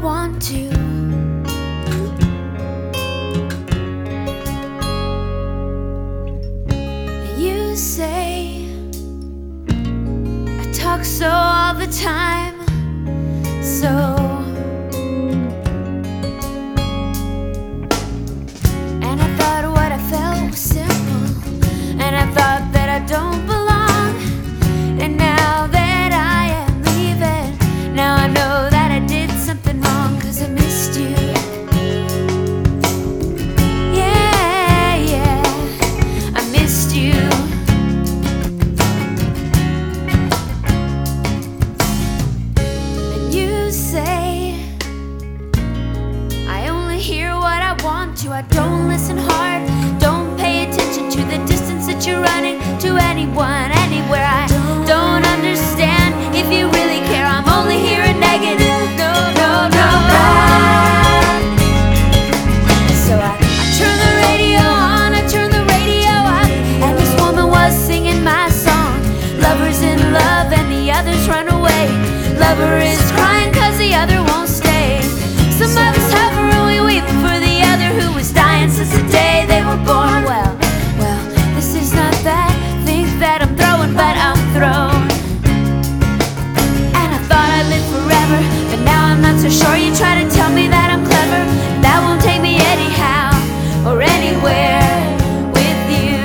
want to. You say I talk so all the time, so and I thought what I felt was simple, and I thought that I don't belong. And now that I am leaving, now I know that I did something wrong, 'cause I missed you. Yeah, yeah, I missed you. And you say I only hear what I want to. I don't listen hard, don't pay attention to the distance that you're running to anyone, anywhere. I don't understand if you really care. I'm only hearing negative. No, no, no. So I turn the radio on, I turn the radio up, and this woman was singing my song. Lover's in love and the others run away. Lover is crying 'cause the other won't stay. Some of us suffer and we weep for the other who was dying since the day they were born. Well, this is not that thing that I'm throwing, but I'm thrown. And I thought I lived forever, but now I'm not so sure. You try to tell me that I'm clever, that won't take me anyhow or anywhere with you.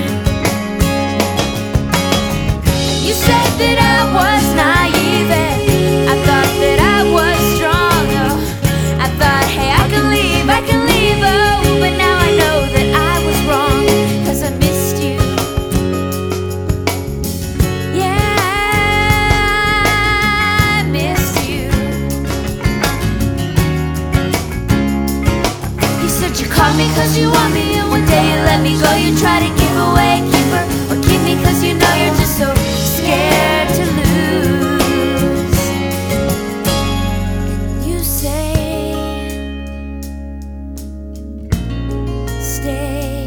You said that I was naive, and I thought that I was strong. Oh, I thought, hey, I can leave, oh, but now I know that I was wrong, 'cause I missed you. Yeah, I missed you. You said you called me 'cause you want me, and one day you let me go. You try to give away a keeper or keep me 'cause you know you're just so scared to lose. And you say stay.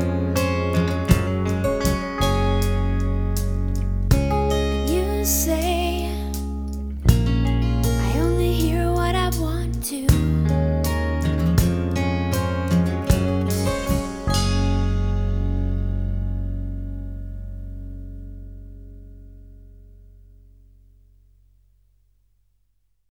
And you say